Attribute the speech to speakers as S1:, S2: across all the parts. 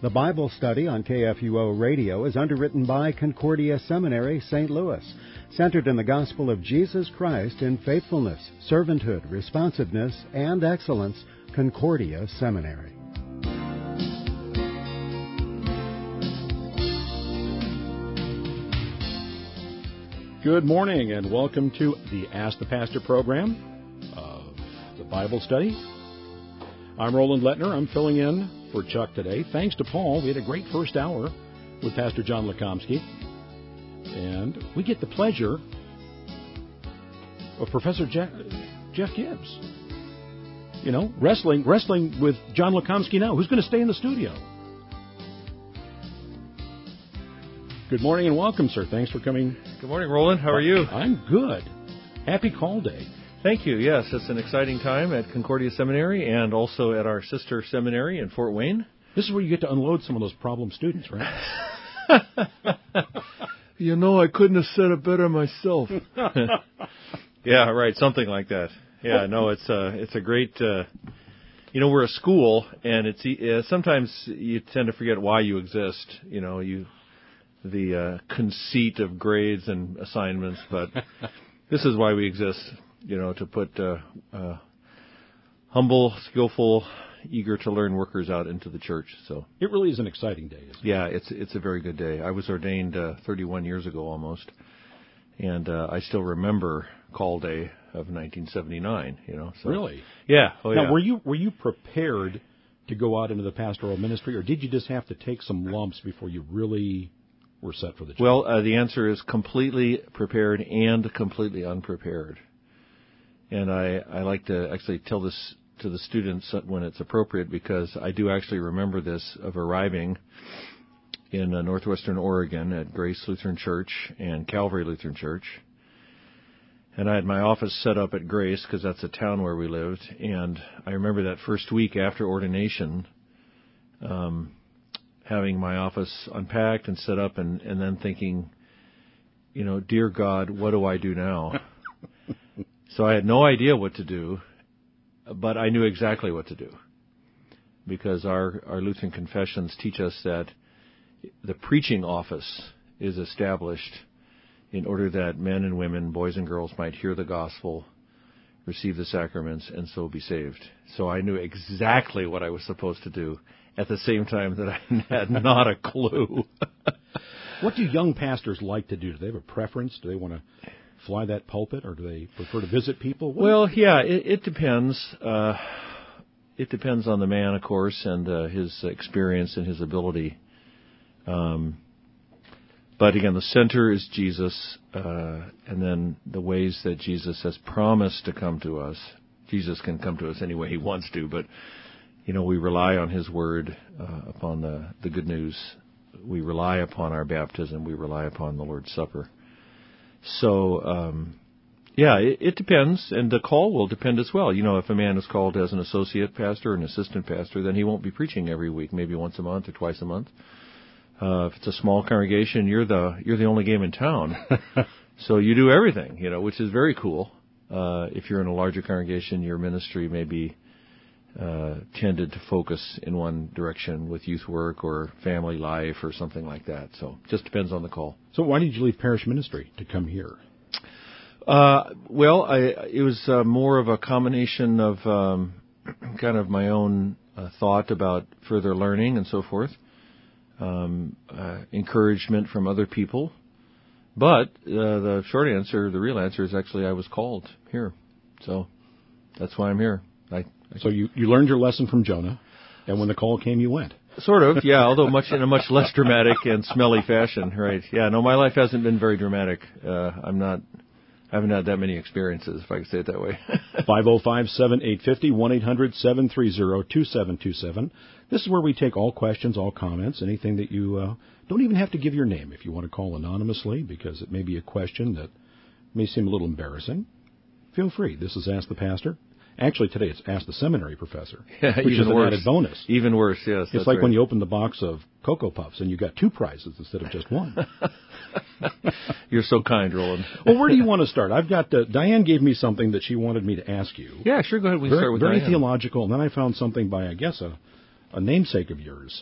S1: The Bible study on KFUO Radio is underwritten by Concordia Seminary, St. Louis, centered in the gospel of Jesus Christ in faithfulness, servanthood, responsiveness, and excellence. Concordia Seminary.
S2: Good morning and welcome to the Ask the Pastor program of the Bible study. I'm Roland Lettner. I'm filling in for Chuck today. Thanks to Paul, we had a great first hour with Pastor John Lekomsky. And we get the pleasure of Professor Jeff Gibbs. You know, wrestling with John Lekomsky now. Who's going to stay in the studio? Good morning and welcome, sir. Thanks for coming.
S3: Good morning, Roland. How are you?
S2: I'm good. Happy call day.
S3: Thank you. Yes, it's an exciting time at Concordia Seminary and also at our sister seminary in Fort Wayne.
S2: This is where you get to unload some of those problem students, right?
S3: You know, I couldn't have said it better myself. Yeah, right. Something like that. Yeah, no, it's a great. We're a school, and it's sometimes you tend to forget why you exist. You know, the conceit of grades and assignments, but this is why we exist. You know, to put humble, skillful, eager to learn workers out into the church. So
S2: it really is an exciting day, isn't it?
S3: Yeah, it's a very good day. I was ordained 31 years ago almost, and I still remember call day of 1979. You know, so.
S2: Really?
S3: Yeah.
S2: Oh, now, yeah. Were you prepared to go out into the pastoral ministry, or did you just have to take some lumps before you really were set for the job?
S3: Well, the answer is completely prepared and completely unprepared. And I like to actually tell this to the students when it's appropriate, because I do actually remember this of arriving in northwestern Oregon at Grace Lutheran Church and Calvary Lutheran Church. And I had my office set up at Grace because that's a town where we lived. And I remember that first week after ordination, having my office unpacked and set up and then thinking, you know, dear God, what do I do now? So I had no idea what to do, but I knew exactly what to do, because our Lutheran confessions teach us that the preaching office is established in order that men and women, boys and girls, might hear the gospel, receive the sacraments, and so be saved. So I knew exactly what I was supposed to do at the same time that I had not a clue.
S2: What do young pastors like to do? Do they have a preference? Do they want to fly that pulpit, or do they prefer to visit people?
S3: Well, yeah, it depends. It depends on the man, of course, and his experience and his ability. But again, the center is Jesus, and then the ways that Jesus has promised to come to us. Jesus can come to us any way he wants to, but you know, we rely on his word, upon the good news. We rely upon our baptism. We rely upon the Lord's Supper. So, it depends, and the call will depend as well. You know, if a man is called as an associate pastor, an assistant pastor, then he won't be preaching every week, maybe once a month or twice a month. If it's a small congregation, you're the only game in town, so you do everything, you know, which is very cool. If you're in a larger congregation, your ministry may be tended to focus in one direction with youth work or family life or something like that. So just depends on the call.
S2: So why did you leave parish ministry to come here?
S3: It was more of a combination of kind of my own thought about further learning and so forth, encouragement from other people. But the short answer, the real answer is actually I was called here. So that's why I'm here.
S2: So you learned your lesson from Jonah, and when the call came, you went.
S3: Sort of, yeah, although in a much less dramatic and smelly fashion, right? Yeah, no, my life hasn't been very dramatic. I haven't had that many experiences, if I can say it that way.
S2: 505-7850, 1-800-730-2727. This is where we take all questions, all comments, anything that you don't even have to give your name if you want to call anonymously, because it may be a question that may seem a little embarrassing. Feel free. This is Ask the Pastor. Actually, today it's Ask the Seminary Professor, which is an added bonus.
S3: Even worse, yes.
S2: It's like when you open the box of Cocoa Puffs and you got 2 prizes instead of just 1.
S3: You're so kind, Roland.
S2: Well, where do you want to start? I've got Diane gave me something that she wanted me to ask you.
S3: Yeah, sure. Go ahead. We start with
S2: very
S3: Diane.
S2: Theological, and then I found something by, I guess, a namesake of yours,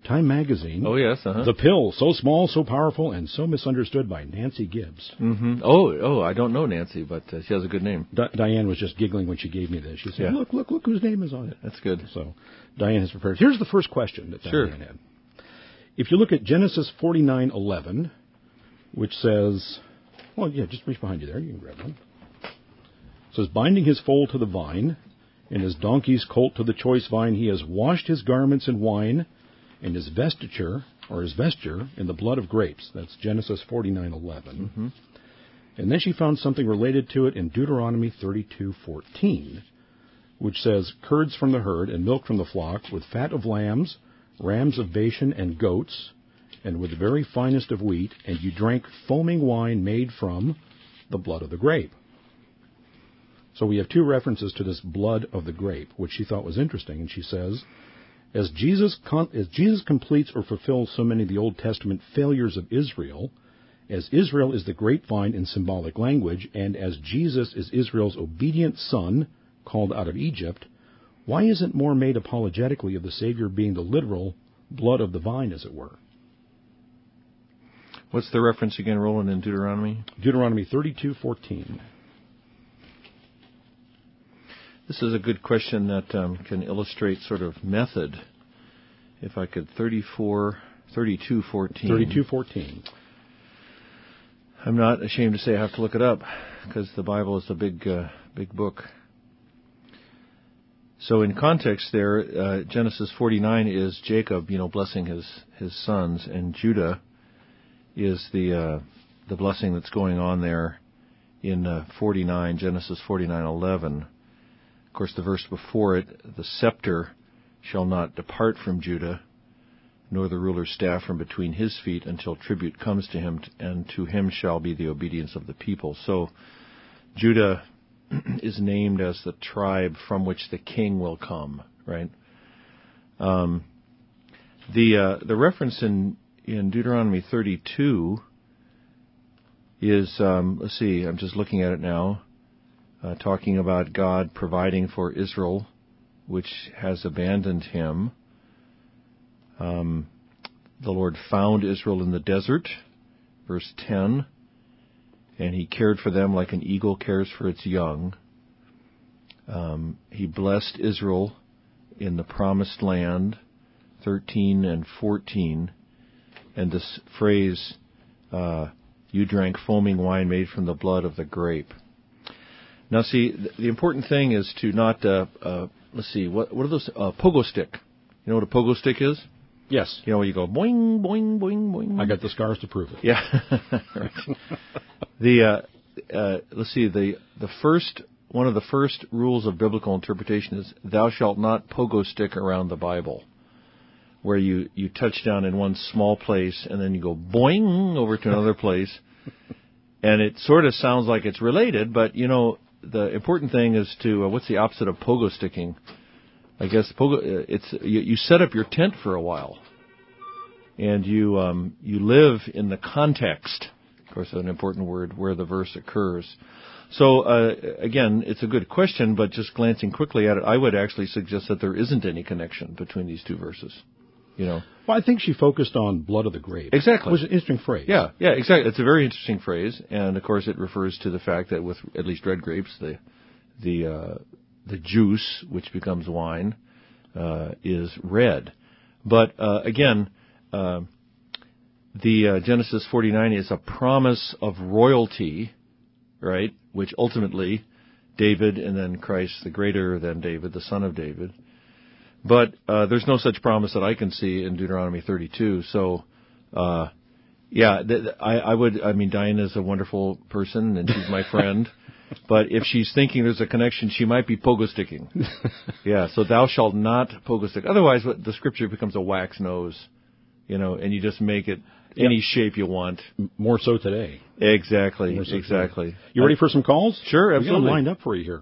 S2: Time Magazine.
S3: Oh, yes.
S2: The Pill, so small, so powerful, and so misunderstood by Nancy Gibbs.
S3: Mm-hmm. Oh, I don't know Nancy, but she has a good name.
S2: Diane was just giggling when she gave me this. She said, look whose name is on it.
S3: That's good.
S2: So Diane has prepared. Here's the first question that Diane had. If you look at Genesis 49:11, which says, just reach behind you there. You can grab one. It says, binding his foal to the vine, and his donkey's colt to the choice vine, he has washed his garments in wine, and his vesture in the blood of grapes. That's Genesis 49:11. Mm-hmm. And then she found something related to it in Deuteronomy 32:14, which says, curds from the herd and milk from the flock, with fat of lambs, rams of Bashan, and goats, and with the very finest of wheat, and you drank foaming wine made from the blood of the grape. So we have two references to this blood of the grape, which she thought was interesting, and she says, as Jesus completes or fulfills so many of the Old Testament failures of Israel, as Israel is the grapevine in symbolic language, and as Jesus is Israel's obedient son, called out of Egypt, why isn't more made apologetically of the Savior being the literal blood of the vine, as it were?
S3: What's the reference again, Roland, in Deuteronomy?
S2: Deuteronomy 32:14.
S3: This is a good question that can illustrate sort of method. If I could, 32:14.
S2: 32:14.
S3: I'm not ashamed to say I have to look it up because the Bible is a big book. So in context there, Genesis 49 is Jacob, blessing his sons, and Judah is the blessing that's going on there in 49, Genesis 49:11. Of course, the verse before it, the scepter shall not depart from Judah, nor the ruler's staff from between his feet until tribute comes to him, and to him shall be the obedience of the people. So Judah is named as the tribe from which the king will come, right? The reference in Deuteronomy 32 is, let's see, I'm just looking at it now, talking about God providing for Israel, which has abandoned him. The Lord found Israel in the desert, verse 10, and he cared for them like an eagle cares for its young. He blessed Israel in the promised land, 13 and 14, and this phrase, you drank foaming wine made from the blood of the grape. Now, see, the important thing is to not, let's see, what are those, pogo stick. You know what a pogo stick is?
S2: Yes.
S3: You know, where you go boing, boing, boing, boing.
S2: I got the scars to prove it.
S3: Yeah. Right. Let's see, one of the first rules of biblical interpretation is thou shalt not pogo stick around the Bible, where you touch down in one small place and then you go boing over to another place. And it sort of sounds like it's related, but, the important thing is to, what's the opposite of pogo sticking? I guess you set up your tent for a while, and you live in the context. Of course, an important word where the verse occurs. So again, it's a good question, but just glancing quickly at it, I would actually suggest that there isn't any connection between these two verses. Well,
S2: I think she focused on blood of the grape.
S3: Exactly.
S2: Which is an interesting phrase.
S3: Yeah, exactly. It's a very interesting phrase, and of course, it refers to the fact that with at least red grapes, the juice, which becomes wine, is red. But again, the Genesis 49 is a promise of royalty, right? Which ultimately, David and then Christ, the greater than David, the son of David. But there's no such promise that I can see in Deuteronomy 32. So, I mean, Diane is a wonderful person, and she's my friend. But if she's thinking there's a connection, she might be pogo sticking. Yeah, so thou shalt not pogo stick. Otherwise, the scripture becomes a wax nose, and you just make it any shape you want.
S2: More so today.
S3: Exactly, exactly.
S2: You ready for some calls?
S3: Sure, absolutely.
S2: We got them lined up for you here.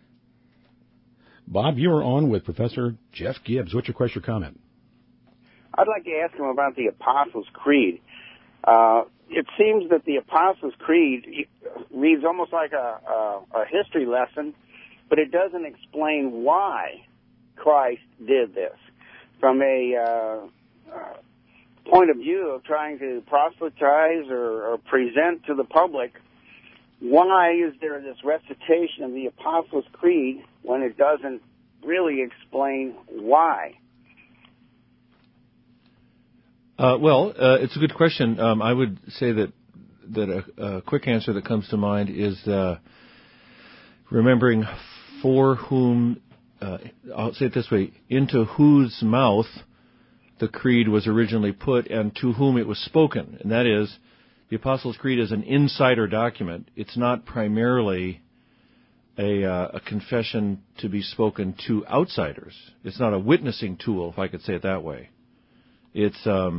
S2: Bob, you are on with Professor Jeff Gibbs. What's your question or comment?
S4: I'd like to ask him about the Apostles' Creed. It seems that the Apostles' Creed reads almost like a history lesson, but it doesn't explain why Christ did this. From a point of view of trying to proselytize or present to the public, why is there this recitation of the Apostles' Creed when it doesn't really explain why?
S3: It's a good question. I would say that a quick answer that comes to mind is remembering for whom, I'll say it this way, into whose mouth the Creed was originally put and to whom it was spoken. And that is, the Apostles' Creed is an insider document. It's not primarily a confession to be spoken to outsiders. It's not a witnessing tool, if I could say it that way. It's,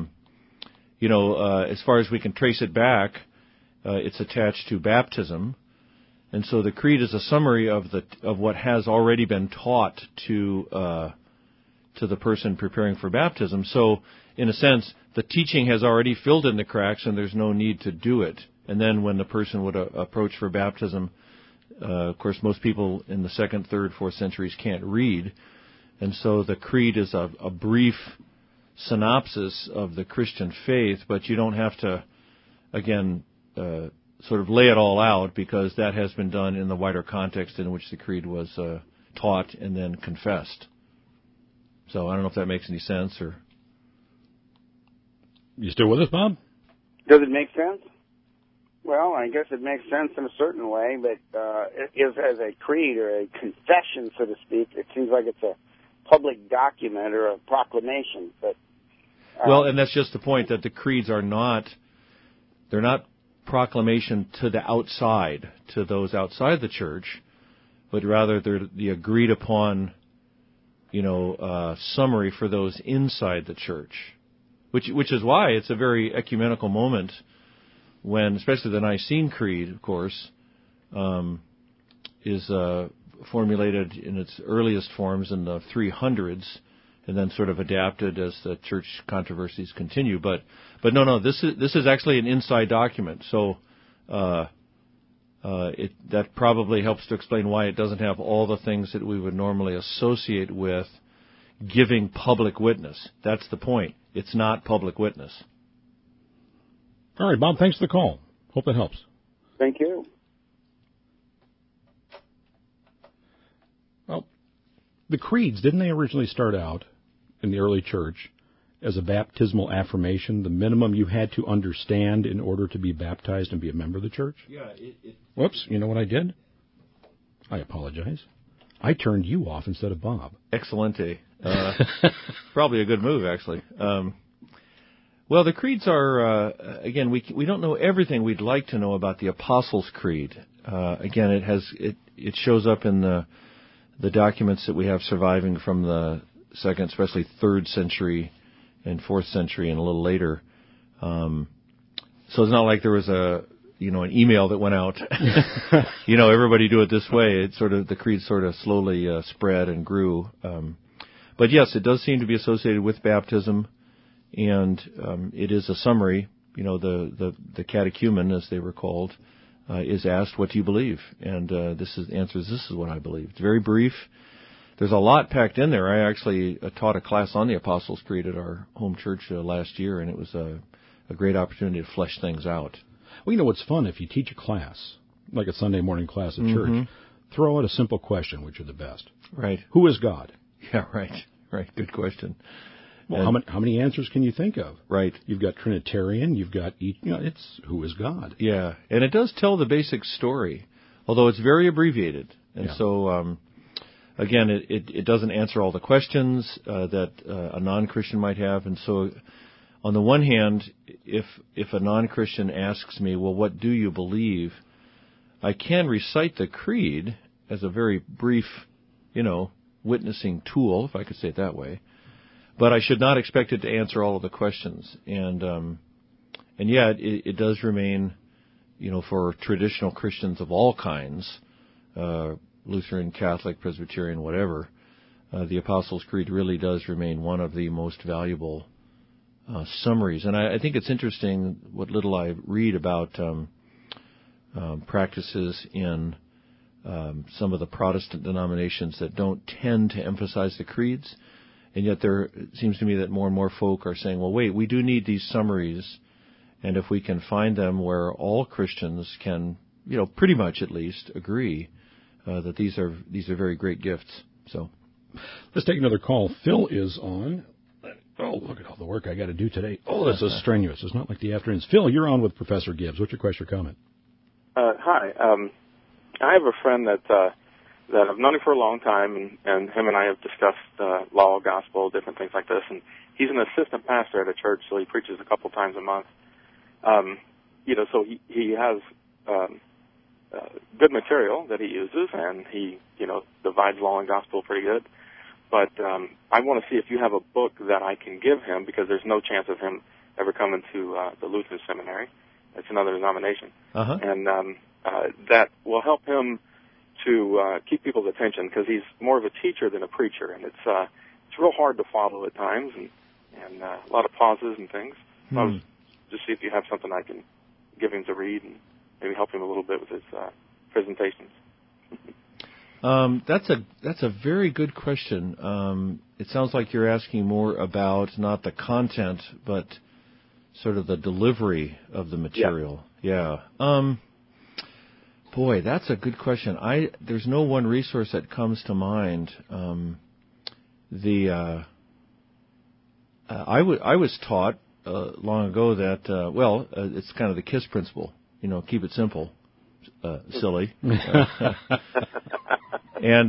S3: as far as we can trace it back, it's attached to baptism. And so the Creed is a summary of what has already been taught to the person preparing for baptism. So, in a sense, the teaching has already filled in the cracks, and there's no need to do it. And then when the person would approach for baptism, of course, most people in the 2nd, 3rd, 4th centuries can't read, and so the Creed is a brief synopsis of the Christian faith, but you don't have to, again, sort of lay it all out, because that has been done in the wider context in which the Creed was taught and then confessed. So I don't know if that makes any sense. Or
S2: you still with us, Bob?
S4: Does it make sense? Well, I guess it makes sense in a certain way, but as a creed or a confession, so to speak, it seems like it's a public document or a proclamation. But
S3: well, and that's just the point, that the creeds are they're not proclamation to the outside, to those outside the church, but rather they're the agreed upon, summary for those inside the church, which is why it's a very ecumenical moment when, especially the Nicene Creed, of course, is formulated in its earliest forms in the 300s, and then sort of adapted as the church controversies continue. But no, this is actually an inside document. So that probably helps to explain why it doesn't have all the things that we would normally associate with giving public witness. That's the point. It's not public witness.
S2: All right, Bob, thanks for the call. Hope that helps.
S4: Thank you.
S2: Well, the creeds, didn't they originally start out in the early church as a baptismal affirmation, the minimum you had to understand in order to be baptized and be a member of the church?
S3: Yeah.
S2: Whoops, you know what I did? I apologize. I turned you off instead of Bob.
S3: Excellente. Probably a good move, actually. Well, the creeds are, again, we don't know everything we'd like to know about the Apostles' Creed. Again, it shows up in the documents that we have surviving from the 2nd, especially 3rd century and 4th century and a little later. So it's not like there was an email that went out. Everybody do it this way. The creed sort of slowly spread and grew. But yes, it does seem to be associated with baptism, and it is a summary. The catechumen, as they were called, is asked, "What do you believe?" And this is what I believe. It's very brief. There's a lot packed in there. I actually taught a class on the Apostles' Creed at our home church last year, and it was a great opportunity to flesh things out.
S2: Well, what's fun, if you teach a class, like a Sunday morning class at church, throw out a simple question, which are the best.
S3: Right.
S2: Who is God?
S3: Yeah, right. Good question.
S2: Well, how many answers can you think of?
S3: Right.
S2: You've got Trinitarian, you've got, it's who is God?
S3: Yeah, and it does tell the basic story, although it's very abbreviated. And so, again, it doesn't answer all the questions that a non-Christian might have. And so, on the one hand, if a non-Christian asks me, well, what do you believe? I can recite the creed as a very brief, witnessing tool, if I could say it that way. But I should not expect it to answer all of the questions. And yet, it does remain, for traditional Christians of all kinds, Lutheran, Catholic, Presbyterian, whatever, the Apostles' Creed really does remain one of the most valuable summaries. And I think it's interesting what little I read about practices in some of the Protestant denominations that don't tend to emphasize the creeds. And yet it seems to me that more and more folk are saying, well, wait, we do need these summaries, and if we can find them where all Christians can, pretty much at least agree that these are very great gifts. So
S2: let's take another call. Phil is on. Oh, look at all the work I got to do today. Oh, this is strenuous. It's not like the afternoons. Phil, you're on with Professor Gibbs. What's your question or comment?
S5: Hi. I have a friend that I've known him for a long time, and him and I have discussed law, gospel, different things like this. And he's an assistant pastor at a church, so he preaches a couple times a month. So he has good material that he uses, and he divides law and gospel pretty good. But I want to see if you have a book that I can give him, because there's no chance of him ever coming to the Lutheran Seminary. It's another denomination.
S3: Uh-huh.
S5: And that will help him to keep people's attention, because he's more of a teacher than a preacher, and it's real hard to follow at times, and a lot of pauses and things. So I was just see if you have something I can give him to read and maybe help him a little bit with his presentations.
S3: That's a very good question. It sounds like you're asking more about not the content, but sort of the delivery of the material. Yeah. Boy, that's a good question. There's no one resource that comes to mind. I was taught long ago that it's kind of the KISS principle. Keep it simple, silly. And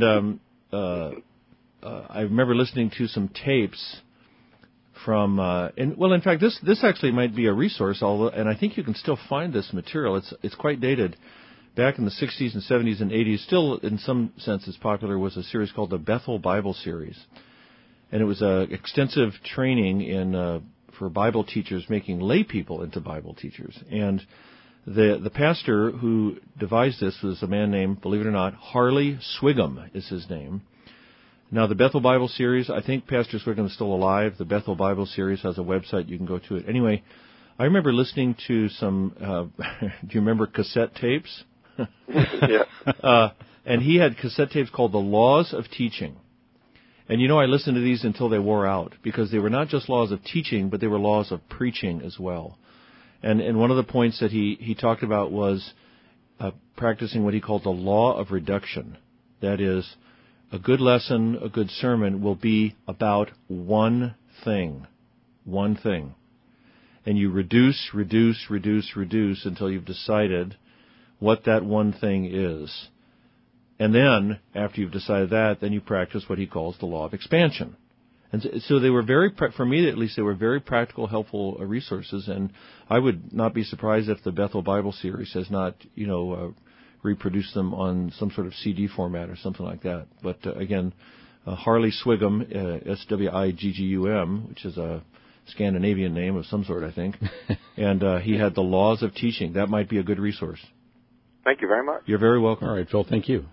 S3: I remember listening to some tapes from, in fact, this actually might be a resource, and I think you can still find this material. It's quite dated. Back in the 60s and 70s and 80s, still in some senses popular, was a series called the Bethel Bible Series. And it was extensive training for Bible teachers, making lay people into Bible teachers. And the pastor who devised this was a man named, believe it or not, Harley Swigum is his name. Now, the Bethel Bible Series, I think Pastor Swigum is still alive. The Bethel Bible Series has a website. You can go to it. Anyway, I remember listening to some, do you remember cassette tapes?
S5: Yeah.
S3: And he had cassette tapes called The Laws of Teaching. And I listened to these until they wore out, because they were not just laws of teaching, but they were laws of preaching as well. And one of the points that he talked about was practicing what he called the law of reduction. That is, a good lesson, a good sermon will be about one thing. One thing. And you reduce until you've decided what that one thing is. And then, after you've decided that, then you practice what he calls the law of expansion. And so they were for me at least, they were very practical, helpful resources. And I would not be surprised if the Bethel Bible Series has not, reproduced them on some sort of CD format or something like that. But again, Harley Swigum, Swiggum, which is a Scandinavian name of some sort, I think. And he had the Laws of Teaching. That might be a good resource.
S5: Thank you very much.
S3: You're very welcome.
S2: All right, Phil, thank you.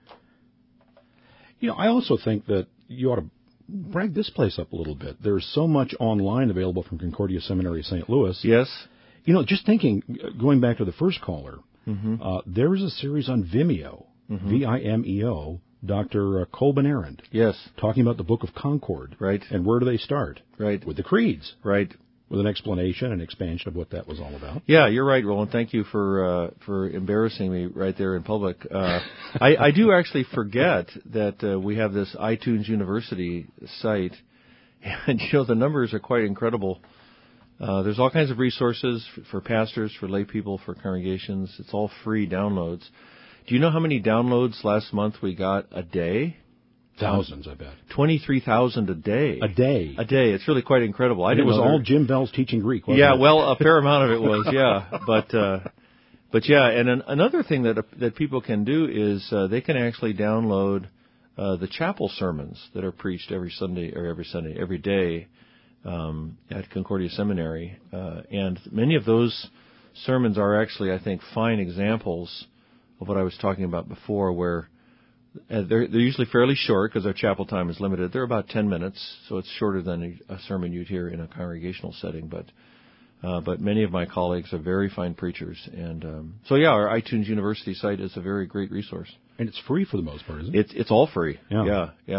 S2: I also think that you ought to brag this place up a little bit. There's so much online available from Concordia Seminary St. Louis.
S3: Yes.
S2: Just thinking, going back to the first caller, there is a series on Vimeo, Vimeo, Dr. Colben Arend.
S3: Yes. Talking
S2: about the Book of Concord.
S3: Right.
S2: And where do they start?
S3: Right.
S2: With the creeds.
S3: Right.
S2: With an explanation and expansion of what that was all about.
S3: Yeah, you're right, Roland. Thank you for embarrassing me right there in public. I do actually forget that we have this iTunes University site, and the numbers are quite incredible. There's all kinds of resources for pastors, for lay people, for congregations. It's all free downloads. Do you know how many downloads last month we got a day?
S2: Thousands, I bet.
S3: 23,000 a day.
S2: A day.
S3: A day. It's really quite incredible.
S2: It was all Jim Bell's teaching Greek, wasn't it?
S3: Yeah, well, a fair amount of it was, yeah. But yeah, and another thing that people can do is they can actually download the chapel sermons that are preached every day at Concordia Seminary. And many of those sermons are actually, I think, fine examples of what I was talking about before, where they're usually fairly short because our chapel time is limited. They're about 10 minutes, so it's shorter than a sermon you'd hear in a congregational setting. But many of my colleagues are very fine preachers, and so yeah, our iTunes University site is a very great resource.
S2: And it's free for the most part, isn't it?
S3: It's all free.
S2: Yeah.
S3: Yeah.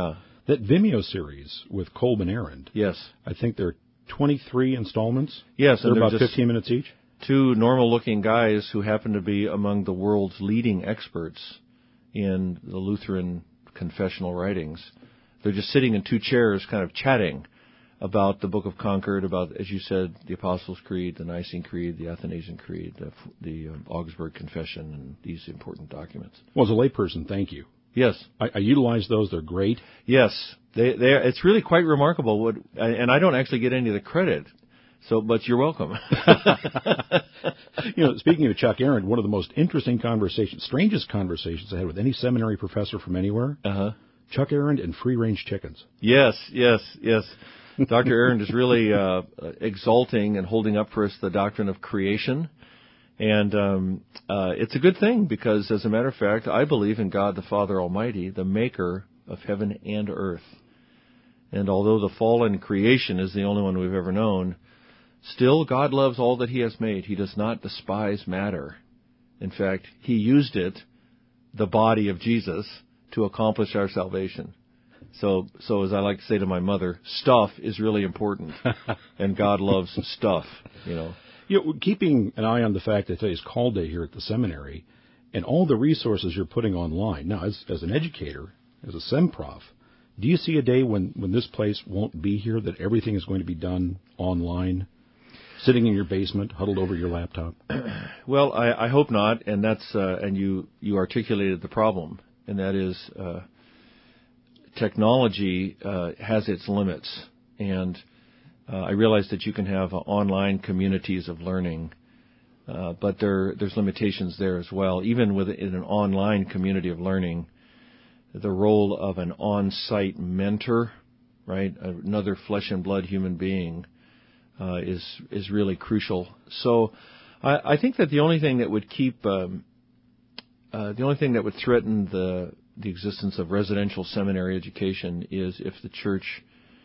S2: That Vimeo series with Kolb and Aaron.
S3: Yes.
S2: I think there are 23 installments.
S3: Yes,
S2: they're
S3: and
S2: about
S3: just
S2: 15 minutes each.
S3: Two normal-looking guys who happen to be among the world's leading experts in the Lutheran confessional writings. They're just sitting in two chairs kind of chatting about the Book of Concord, about, as you said, the Apostles' Creed, the Nicene Creed, the Athanasian Creed, the Augsburg Confession, and these important documents.
S2: Well, as a layperson, thank you.
S3: Yes.
S2: I utilize those. They're great.
S3: Yes. It's really quite remarkable, and I don't actually get any of the credit. But you're welcome.
S2: Speaking of Chuck Aaron, one of the most interesting strangest conversations I had with any seminary professor from anywhere, Chuck Aaron and free-range chickens.
S3: Yes. Dr. Aaron is really exalting and holding up for us the doctrine of creation. And it's a good thing because, as a matter of fact, I believe in God the Father Almighty, the maker of heaven and earth. And although the fallen creation is the only one we've ever known, still, God loves all that He has made. He does not despise matter. In fact, He used it, the body of Jesus, to accomplish our salvation. So as I like to say to my mother, stuff is really important, and God loves stuff,
S2: Keeping an eye on the fact that today's call day here at the seminary, and all the resources you're putting online. Now, as an educator, as a sem prof, do you see a day when this place won't be here, that everything is going to be done online? Sitting in your basement, huddled over your laptop?
S3: Well, I hope not, and that's and you articulated the problem, and that is technology has its limits, and I realize that you can have online communities of learning, but there's limitations there as well. Even within an online community of learning, the role of an on-site mentor, right, another flesh and blood human being, is really crucial. So I think that the only thing that would threaten the existence of residential seminary education is if the church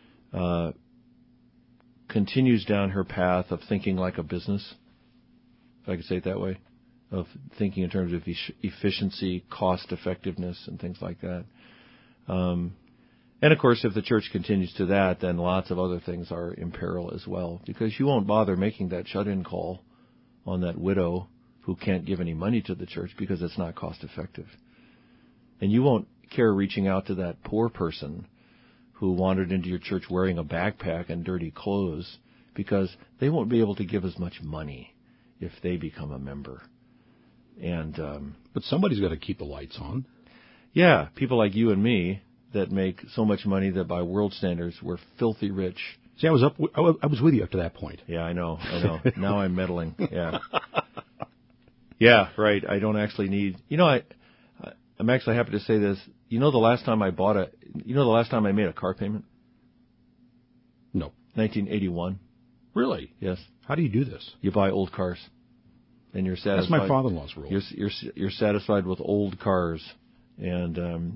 S3: continues down her path of thinking like a business, if I could say it that way, of thinking in terms of efficiency, cost effectiveness, and things like that. And, of course, if the church continues to that, then lots of other things are in peril as well, because you won't bother making that shut-in call on that widow who can't give any money to the church because it's not cost-effective. And you won't care reaching out to that poor person who wandered into your church wearing a backpack and dirty clothes because they won't be able to give as much money if they become a member.
S2: But somebody's got to keep the lights on.
S3: Yeah, people like you and me that make so much money that by world standards we're filthy rich.
S2: See, I was with you up to that point.
S3: Yeah, I know. Now I'm meddling. Yeah. Yeah, right. I don't actually need. I'm actually happy to say this. The last time I made a car payment?
S2: No.
S3: 1981.
S2: Really?
S3: Yes.
S2: How do you do this?
S3: You buy old cars, and you're satisfied.
S2: That's my father-in-law's rule.
S3: You're satisfied with old cars, and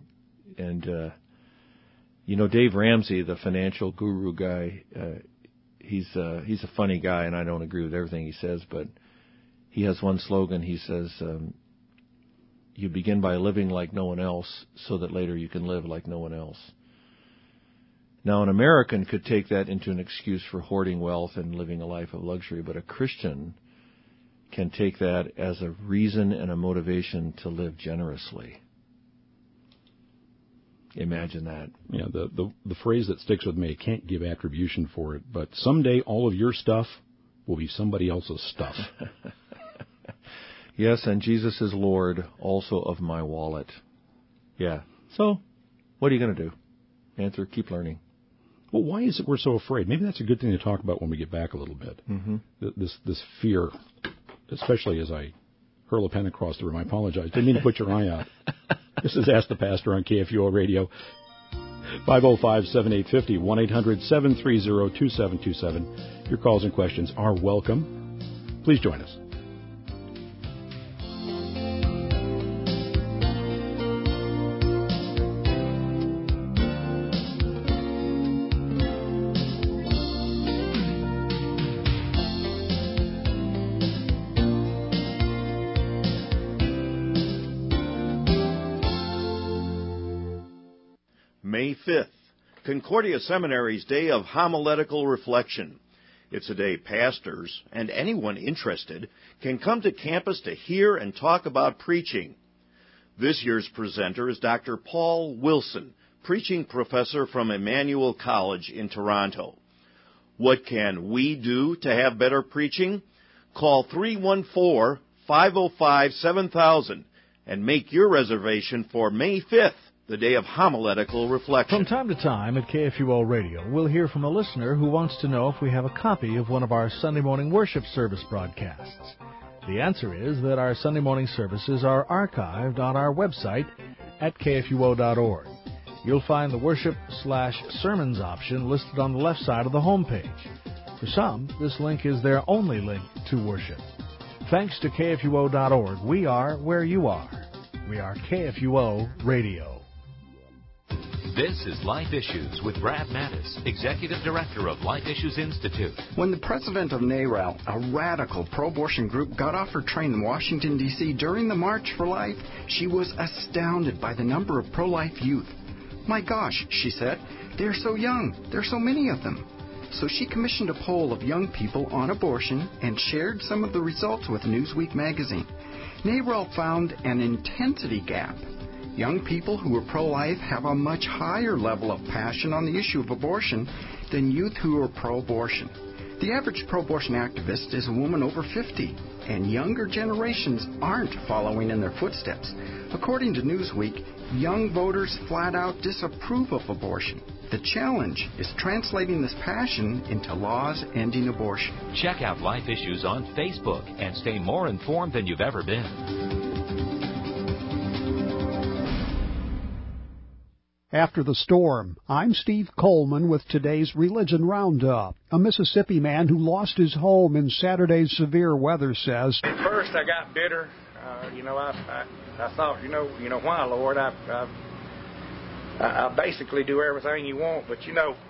S3: Dave Ramsey, the financial guru guy, he's a funny guy, and I don't agree with everything he says, but he has one slogan. He says, you begin by living like no one else so that later you can live like no one else. Now, an American could take that into an excuse for hoarding wealth and living a life of luxury, but a Christian can take that as a reason and a motivation to live generously. Imagine that.
S2: Yeah, the phrase that sticks with me, I can't give attribution for it, but someday all of your stuff will be somebody else's stuff.
S3: Yes, and Jesus is Lord also of my wallet. Yeah. So, what are you going to do? Answer, keep learning.
S2: Well, why is it we're so afraid? Maybe that's a good thing to talk about when we get back a little bit.
S3: Mm-hmm.
S2: This fear, especially as I hurl a pen across the room. I apologize. Didn't mean to put your eye out. This is Ask the Pastor on KFUO Radio. 505-7850, 1-800-730-2727. Your calls and questions are welcome. Please join us.
S6: May 5th, Concordia Seminary's Day of Homiletical Reflection. It's a day pastors and anyone interested can come to campus to hear and talk about preaching. This year's presenter is Dr. Paul Wilson, preaching professor from Emmanuel College in Toronto. What can we do to have better preaching? Call 314-505-7000 and make your reservation for May 5th, the day of homiletical reflection.
S7: From time to time at KFUO Radio, we'll hear from a listener who wants to know if we have a copy of one of our Sunday morning worship service broadcasts. The answer is that our Sunday morning services are archived on our website at kfuo.org. You'll find the worship/sermons option listed on the left side of the homepage. For some, this link is their only link to worship. Thanks to kfuo.org, we are where you are. We are KFUO Radio.
S8: This is Life Issues with Brad Mattis, Executive Director of Life Issues Institute.
S9: When the president of NARAL, a radical pro-abortion group, got off her train in Washington, D.C. during the March for Life, she was astounded by the number of pro-life youth. My gosh, she said, they're so young. There are so many of them. So she commissioned a poll of young people on abortion and shared some of the results with Newsweek magazine. NARAL found an intensity gap. Young people who are pro-life have a much higher level of passion on the issue of abortion than youth who are pro-abortion. The average pro-abortion activist is a woman over 50, and younger generations aren't following in their footsteps. According to Newsweek, young voters flat out disapprove of abortion. The challenge is translating this passion into laws ending abortion.
S8: Check out Life Issues on Facebook and stay more informed than you've ever been.
S10: After the storm, I'm Steve Coleman with today's Religion Roundup. A Mississippi man who lost his home in Saturday's severe weather says,
S11: At first I got bitter. I thought, why, Lord? I basically do everything you want, but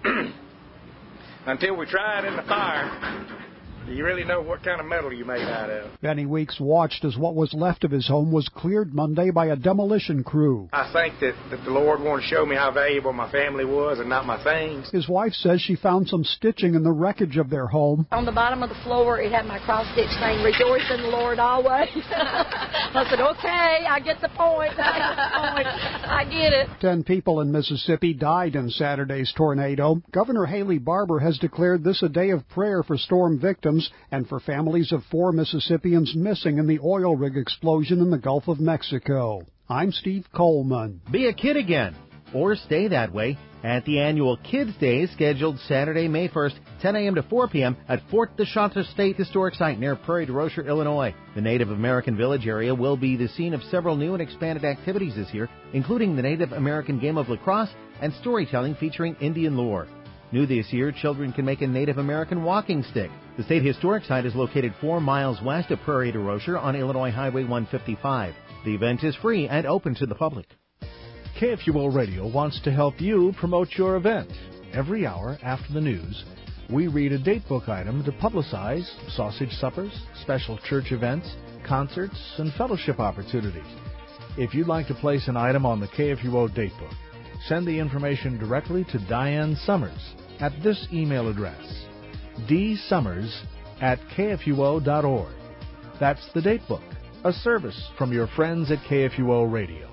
S11: until we try it in the fire, you really know what kind of metal you're made out of.
S10: Benny Weeks watched as what was left of his home was cleared Monday by a demolition crew.
S11: I think that the Lord wanted to show me how valuable my family was and not my things.
S10: His wife says she found some stitching in the wreckage of their home.
S12: On the bottom of the floor, it had my cross-stitch saying, "Rejoice in the Lord always." I said, okay, I get the point. I get it.
S10: 10 people in Mississippi died in Saturday's tornado. Governor Haley Barbour has declared this a day of prayer for storm victims and for families of 4 Mississippians missing in the oil rig explosion in the Gulf of Mexico. I'm Steve Coleman.
S13: Be a kid again, or stay that way, at the annual Kids Day scheduled Saturday, May 1st, 10 a.m. to 4 p.m. at Fort DeShanta State Historic Site near Prairie du Rocher, Illinois. The Native American Village area will be the scene of several new and expanded activities this year, including the Native American game of lacrosse and storytelling featuring Indian lore. New this year, children can make a Native American walking stick. The State Historic Site is located 4 miles west of Prairie du Rocher on Illinois Highway 155. The event is free and open to the public.
S7: KFUO Radio wants to help you promote your event. Every hour after the news, we read a datebook item to publicize sausage suppers, special church events, concerts, and fellowship opportunities. If you'd like to place an item on the KFUO datebook, send the information directly to Diane Summers at this email address, dsummers@kfuo.org. That's the datebook, a service from your friends at KFUO Radio.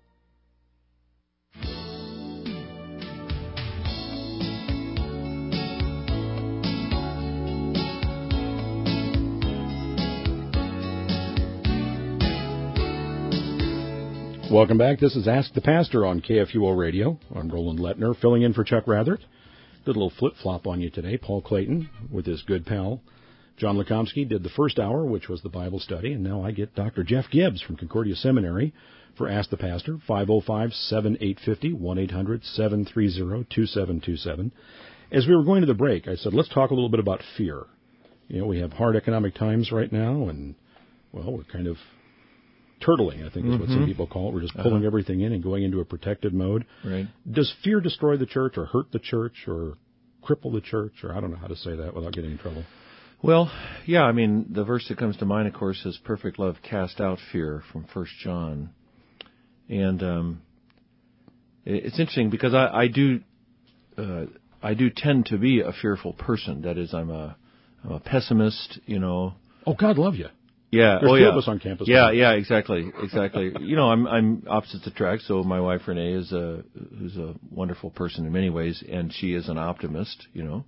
S2: Welcome back. This is Ask the Pastor on KFUO Radio. I'm Roland Lettner, filling in for Chuck Rathert. Did a little flip-flop on you today. Paul Clayton with his good pal John Lekomsky did the first hour, which was the Bible study, and now I get Dr. Jeff Gibbs from Concordia Seminary for Ask the Pastor, 505-7850, 1-800-730-2727. As we were going to the break, I said, let's talk a little bit about fear. We have hard economic times right now, and, we're kind of turtling, I think is what some people call it. We're just pulling everything in and going into a protective mode.
S3: Right.
S2: Does fear destroy the church or hurt the church or cripple the church? Or I don't know how to say that without getting in trouble.
S3: Well, yeah, the verse that comes to mind, of course, is perfect love cast out fear from 1 John. And it's interesting because I do I do tend to be a fearful person. That is, I'm a pessimist.
S2: Oh, God love you.
S3: Yeah.
S2: There's two
S3: yeah.
S2: of us on campus.
S3: Yeah. Yeah. Exactly. I'm opposites attract. So my wife Renee is who's a wonderful person in many ways, and she is an optimist.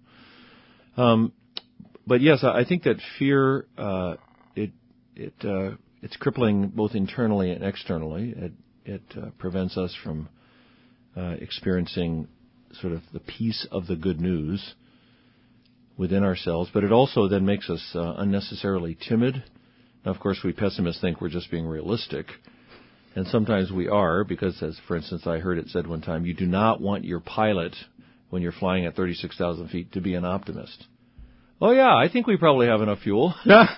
S3: But yes, I think that fear it's crippling both internally and externally. It prevents us from experiencing sort of the peace of the good news within ourselves, but it also then makes us unnecessarily timid. Now, of course, we pessimists think we're just being realistic, and sometimes we are, because, as for instance, I heard it said one time, you do not want your pilot, when you're flying at 36,000 feet, to be an optimist. Oh yeah, I think we probably have enough fuel.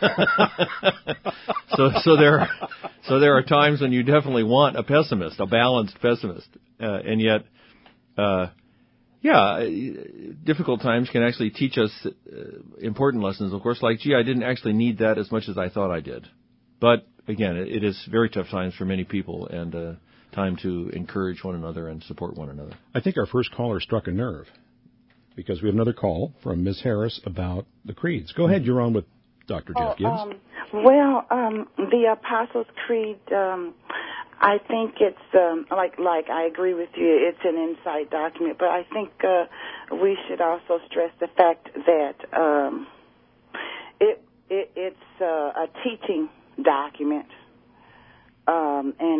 S3: So there are times when you definitely want a pessimist, a balanced pessimist, and yet, difficult times can actually teach us important lessons. Of course, like, I didn't actually need that as much as I thought I did. But again, it is very tough times for many people, and time to encourage one another and support one another.
S2: I think our first caller struck a nerve, because we have another call from Ms. Harris about the creeds. Go ahead, you're on with Dr. Jeff Gibbs.
S14: The Apostles' Creed, I think it's, like I agree with you, it's an insight document, but I think we should also stress the fact that it's a teaching document, and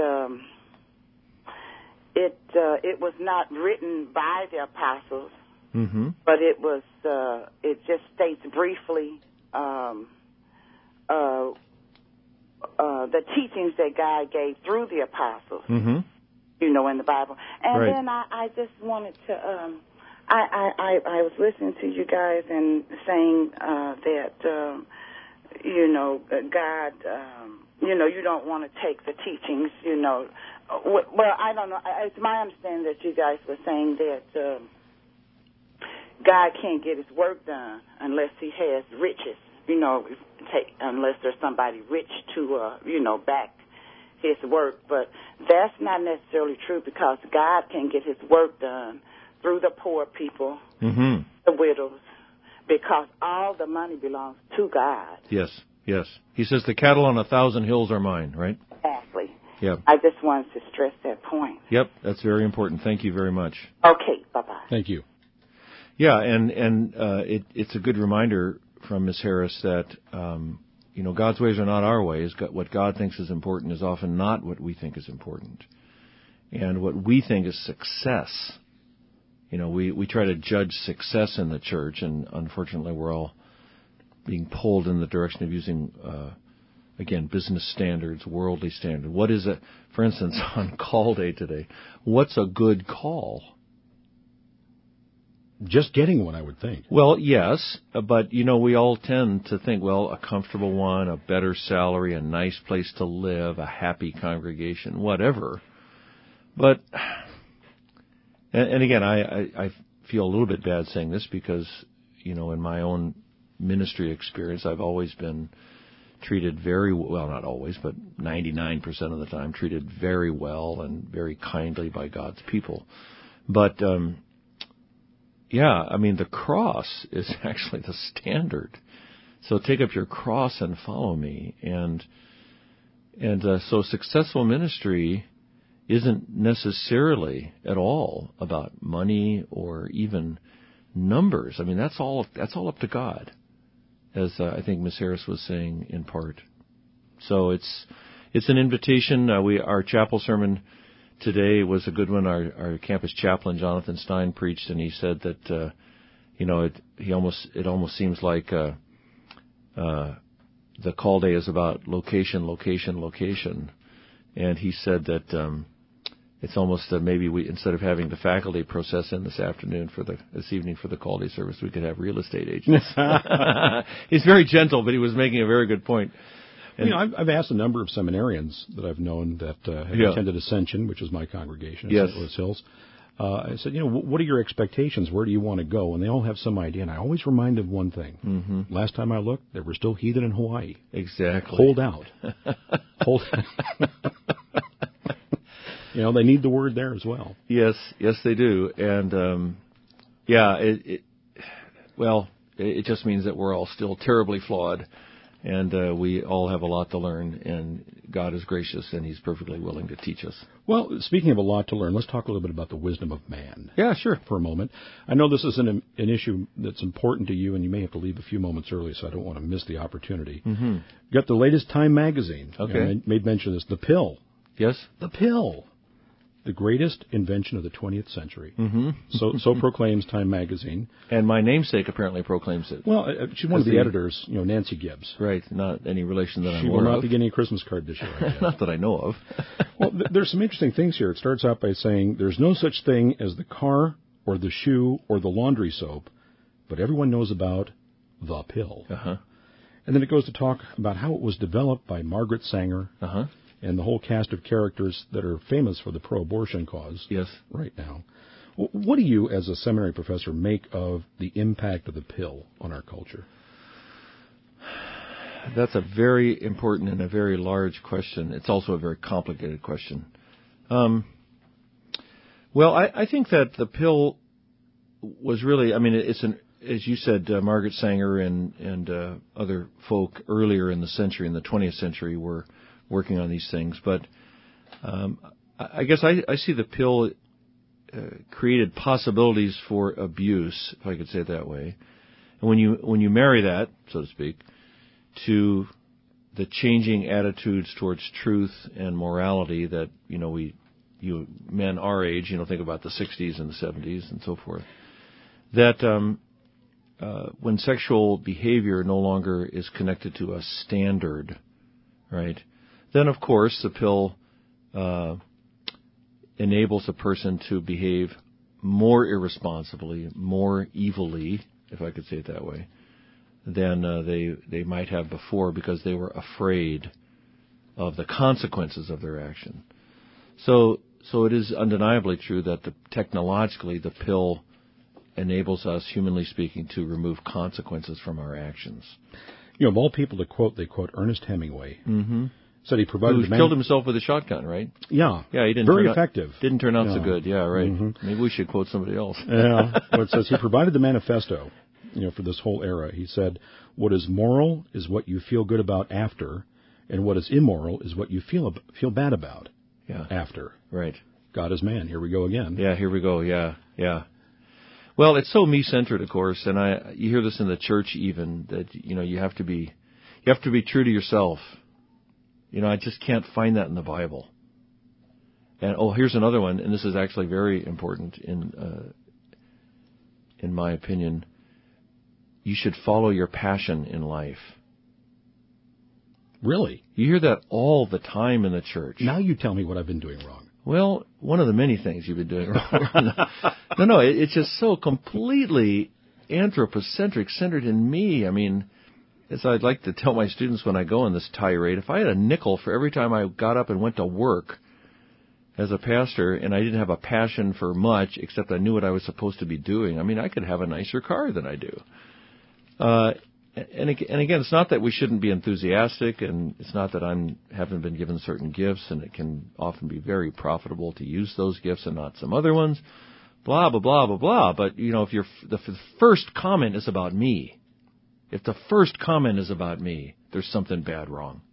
S14: it was not written by the apostles.
S3: Mm-hmm.
S14: But it just states briefly the teachings that God gave through the apostles,
S3: mm-hmm.
S14: In the Bible. And
S3: right.
S14: then I just wanted to, I was listening to you guys and saying that, God, you don't want to take the teachings, Well, I don't know. It's my understanding that you guys were saying that God can't get his work done unless he has riches, unless there's somebody rich to, back his work. But that's not necessarily true, because God can get his work done through the poor people,
S3: mm-hmm.
S14: the widows, because all the money belongs to God.
S3: Yes. He says the cattle on 1,000 hills are mine, right?
S14: Exactly.
S3: Yep.
S14: I just wanted to stress that point.
S3: Yep, that's very important. Thank you very much.
S14: Okay, bye-bye.
S2: Thank you.
S3: Yeah, and it's a good reminder from Ms. Harris that, God's ways are not our ways. What God thinks is important is often not what we think is important. And what we think is success, we try to judge success in the church, and unfortunately we're all being pulled in the direction of using, business standards, worldly standards. What is it, for instance, on call day today, what's a good call?
S2: Just getting one, I would think.
S3: Well, yes, but, we all tend to think, a comfortable one, a better salary, a nice place to live, a happy congregation, whatever. But, and again, I feel a little bit bad saying this because, in my own ministry experience, I've always been treated very well, not always, but 99% of the time, treated very well and very kindly by God's people. But, the cross is actually the standard. So take up your cross and follow me. And so successful ministry isn't necessarily at all about money or even numbers. That's all up to God, as I think Ms. Harris was saying in part. So it's an invitation. Our chapel sermon today was a good one. Our campus chaplain, Jonathan Stein, preached, and he said that, it almost seems like the call day is about location. And he said that it's almost maybe we, instead of having the faculty process in this evening for the call day service, we could have real estate agents. He's very gentle, but he was making a very good point.
S2: And, I've asked a number of seminarians that I've known that have attended Ascension, which is my congregation in St. Louis Hills. I said, what are your expectations? Where do you want to go? And they all have some idea. And I always remind them of one thing.
S3: Mm-hmm.
S2: Last time I looked, they were still heathen in Hawaii.
S3: Exactly.
S2: Hold out. They need the word there as well.
S3: Yes, they do. And Yeah, it just means that we're all still terribly flawed, and we all have a lot to learn, and God is gracious, and He's perfectly willing to teach us.
S2: Well, speaking of a lot to learn, let's talk a little bit about the wisdom of man.
S3: Yeah, sure.
S2: For a moment. I know this is an issue that's important to you, and you may have to leave a few moments early, so I don't want to miss the opportunity.
S3: Mm-hmm.
S2: Got the latest Time magazine.
S3: Okay.
S2: I made mention of this. The pill.
S3: Yes?
S2: The pill. The greatest invention of the 20th century.
S3: Mm-hmm.
S2: So proclaims Time magazine.
S3: And my namesake apparently proclaims it.
S2: Well, she's one of the editors, Nancy Gibbs.
S3: Right, not any relation that I'm
S2: aware of. She will not be getting a Christmas card this year.
S3: Not that I know of.
S2: Well, there's some interesting things here. It starts out by saying there's no such thing as the car or the shoe or the laundry soap, but everyone knows about the pill.
S3: Uh-huh.
S2: And then it goes to talk about how it was developed by Margaret Sanger.
S3: Uh-huh.
S2: And the whole cast of characters that are famous for the pro-abortion cause right now. What do you, as a seminary professor, make of the impact of the pill on our culture?
S3: That's a very important and a very large question. It's also a very complicated question. Well, I think that the pill was really, it's as you said, Margaret Sanger and other folk earlier in the century, in the 20th century, were working on these things, but I guess I see the pill created possibilities for abuse, if I could say it that way. And when you marry that, so to speak, to the changing attitudes towards truth and morality that men our age, think about the 60s and the 70s and so forth, that when sexual behavior no longer is connected to a standard, right? Then, of course, the pill enables a person to behave more irresponsibly, more evilly, if I could say it that way, than they might have before because they were afraid of the consequences of their action. So it is undeniably true that technologically the pill enables us, humanly speaking, to remove consequences from our actions.
S2: Of all people to quote, they quote Ernest Hemingway.
S3: Mm-hmm.
S2: Said he provided.
S3: Who killed himself with a shotgun, right?
S2: Yeah.
S3: Yeah, he didn't.
S2: Very effective.
S3: Didn't turn out so good. Yeah, right. Mm-hmm. Maybe we should quote somebody else.
S2: Yeah. Well, it says he provided the manifesto, for this whole era. He said, "What is moral is what you feel good about after, and what is immoral is what you feel bad about after."
S3: Right.
S2: God is man. Here we go again.
S3: Yeah. Here we go. Yeah. Yeah. Well, it's so me-centered, of course, and you hear this in the church even that you have to be true to yourself. I just can't find that in the Bible. And here's another one, and this is actually very important in my opinion. You should follow your passion in life.
S2: Really?
S3: You hear that all the time in the church.
S2: Now you tell me what I've been doing wrong.
S3: Well, one of the many things you've been doing wrong. No, it's just so completely anthropocentric, centered in me. As I'd like to tell my students when I go on this tirade, if I had a nickel for every time I got up and went to work as a pastor and I didn't have a passion for much except I knew what I was supposed to be doing, I could have a nicer car than I do. And again, it's not that we shouldn't be enthusiastic, and it's not that I haven't been given certain gifts, and it can often be very profitable to use those gifts and not some other ones, blah, blah, blah, blah, blah. But, if the first comment is about me, if the first comment is about me, there's something bad wrong.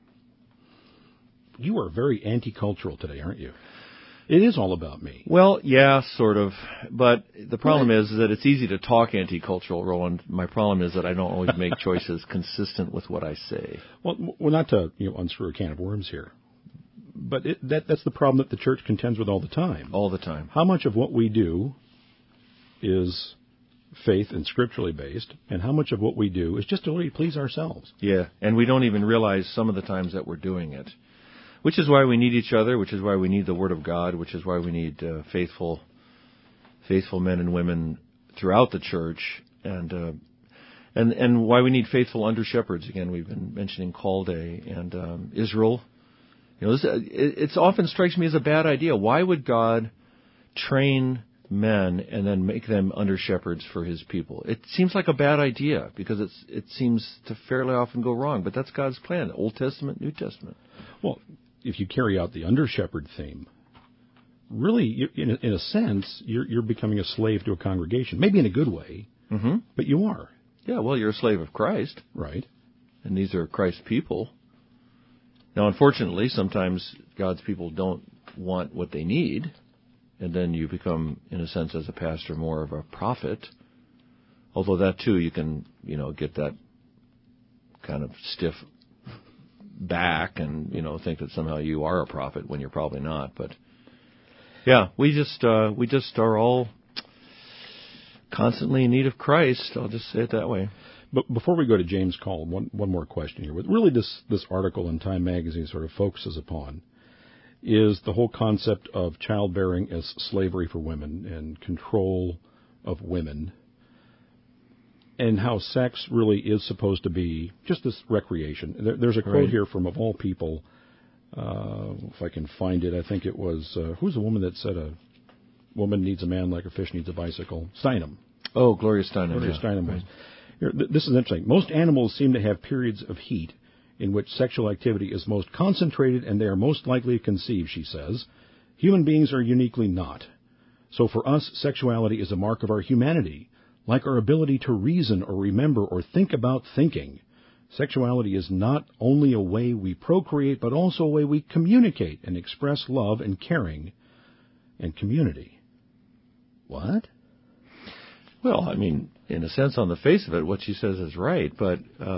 S2: You are very anti-cultural today, aren't you? It is all about me.
S3: Well, yeah, sort of. But the problem is that it's easy to talk anti-cultural, Roland. My problem is that I don't always make choices consistent with what I say.
S2: Well, not to unscrew a can of worms here, but that's the problem that the church contends with all the time.
S3: All the time.
S2: How much of what we do is faith and scripturally based, and how much of what we do is just to really please ourselves?
S3: Yeah, and we don't even realize some of the times that we're doing it. Which is why we need each other, which is why we need the Word of God, which is why we need faithful men and women throughout the church, and why we need faithful under-shepherds. Again, we've been mentioning Call Day and Israel. It often strikes me as a bad idea. Why would God train men and then make them under-shepherds for His people? It seems like a bad idea because it seems to fairly often go wrong, but that's God's plan, Old Testament, New Testament.
S2: Well, if you carry out the under-shepherd theme, really, in a sense, you're becoming a slave to a congregation. Maybe in a good way, but you are.
S3: Yeah, well, you're a slave of Christ.
S2: Right.
S3: And these are Christ's people. Now, unfortunately, sometimes God's people don't want what they need, and then you become, in a sense, as a pastor, more of a prophet. Although that, too, you can, get that kind of stiff back and, think that somehow you are a prophet when you're probably not. But, yeah, we just are all constantly in need of Christ. I'll just say it that way.
S2: But before we go to James' call, one more question here. What really this article in Time Magazine sort of focuses upon is the whole concept of childbearing as slavery for women and control of women, and how sex really is supposed to be just this recreation. There's a quote here from, of all people, if I can find it, I think it was, who's the woman that said a woman needs a man like a fish needs a bicycle? Steinem.
S3: Oh, Gloria Steinem.
S2: Gloria Steinem was. This is interesting. Most animals seem to have periods of heat in which sexual activity is most concentrated and they are most likely to conceive, she says. Human beings are uniquely not. So for us, sexuality is a mark of our humanity, like our ability to reason or remember or think about thinking. Sexuality is not only a way we procreate, but also a way we communicate and express love and caring and community. What?
S3: Well, I mean, in a sense, on the face of it, what she says is right. But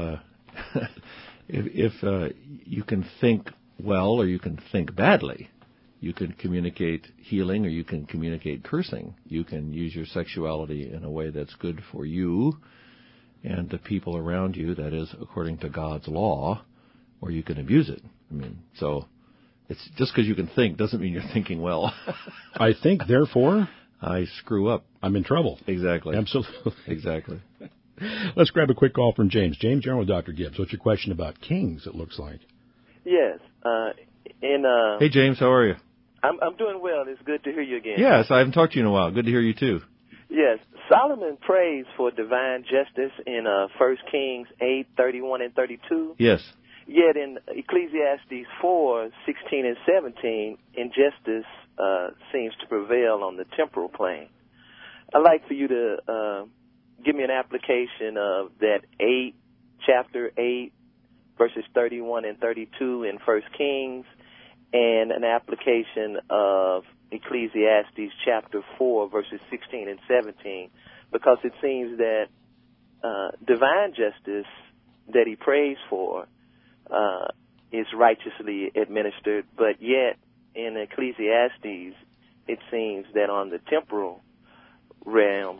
S3: if you can think well or you can think badly, you can communicate healing or you can communicate cursing. You can use your sexuality in a way that's good for you and the people around you, that is, according to God's law, or you can abuse it. I mean, so it's just because you can think doesn't mean you're thinking well.
S2: I think, therefore,
S3: I screw up.
S2: I'm in trouble.
S3: Exactly.
S2: Absolutely.
S3: Exactly.
S2: Let's grab a quick call from James. James, you're on with Dr. Gibbs. What's your question about kings, it looks like?
S15: Yes.
S3: Hey, James, how are you?
S15: I'm doing well. It's good to hear you again.
S3: Yes, I haven't talked to you in a while. Good to hear you, too.
S15: Yes. Solomon prays for divine justice in 1 Kings 8:31 and 32.
S3: Yes.
S15: Yet in Ecclesiastes 4:16 and 17, injustice seems to prevail on the temporal plane. I'd like for you to give me an application of that chapter 8, verses 31 and 32 in 1 Kings, and an application of Ecclesiastes chapter 4, verses 16 and 17, because it seems that divine justice that he prays for is righteously administered, but yet in Ecclesiastes it seems that on the temporal realm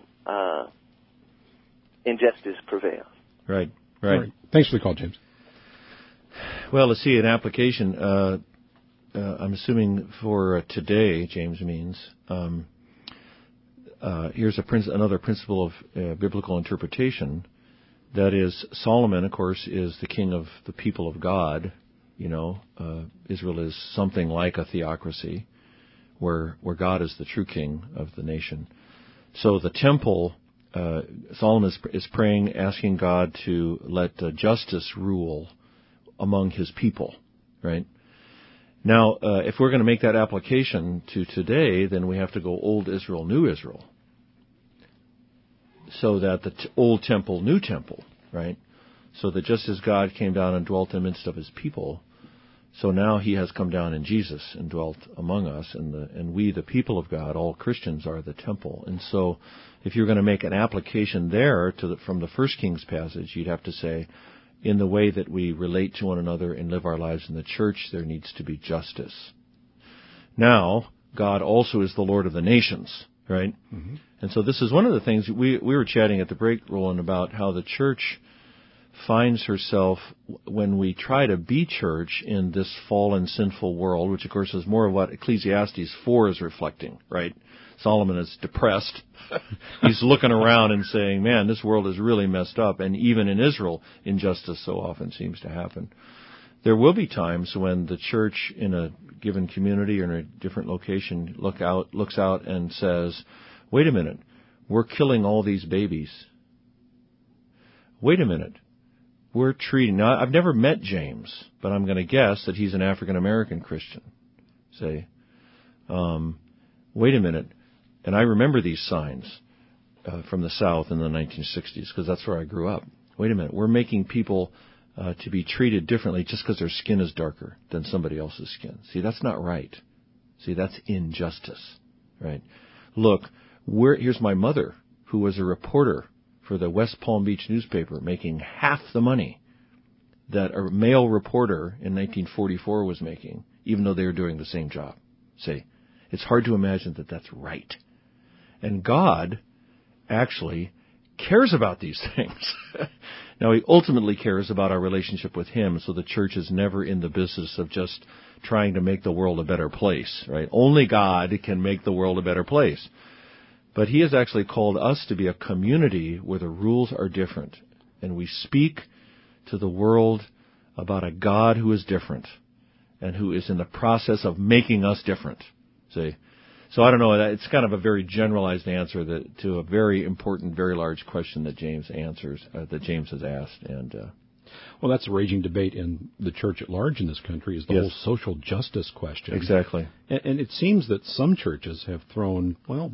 S15: injustice prevails.
S3: Right.
S2: Thanks for the call, James.
S3: Well, let's see, an application. I'm assuming for today, James means. Here's another principle of biblical interpretation. That is, Solomon, of course, is the king of the people of God. Israel is something like a theocracy, where God is the true king of the nation. So the temple, Solomon is praying, asking God to let justice rule among his people, right? Now, if we're going to make that application to today, then we have to go Old Israel, New Israel. So that the old temple, new temple, right? So that just as God came down and dwelt in the midst of his people, so now he has come down in Jesus and dwelt among us, and we, the people of God, all Christians, are the temple. And so if you're going to make an application there from the 1 Kings passage, you'd have to say, in the way that we relate to one another and live our lives in the church, there needs to be justice. Now, God also is the Lord of the nations, right? Mm-hmm. And so this is one of the things, we were chatting at the break, Roland, about how the church finds herself, when we try to be church in this fallen, sinful world, which of course is more of what Ecclesiastes 4 is reflecting, right? Solomon is depressed. He's looking around and saying, man, this world is really messed up. And even in Israel, injustice so often seems to happen. There will be times when the church in a given community or in a different location looks out and says, wait a minute, we're killing all these babies. Wait a minute. We're treating... Now, I've never met James, but I'm going to guess that he's an African-American Christian, say. wait a minute. And I remember these signs from the South in the 1960s because that's where I grew up. Wait a minute. We're making people to be treated differently just because their skin is darker than somebody else's skin. See, that's not right. See, that's injustice, right? Look, here's my mother, who was a reporter for the West Palm Beach newspaper, making half the money that a male reporter in 1944 was making, even though they were doing the same job. See, it's hard to imagine that that's right. And God actually cares about these things. Now, He ultimately cares about our relationship with Him, so the church is never in the business of just trying to make the world a better place, right? Only God can make the world a better place. But He has actually called us to be a community where the rules are different, and we speak to the world about a God who is different and who is in the process of making us different. See? So I don't know, it's kind of a very generalized answer to a very important, very large question that James has asked. And
S2: well, that's a raging debate in the church at large in this country, is the whole social justice question.
S3: Exactly.
S2: And it seems that some churches have thrown, well,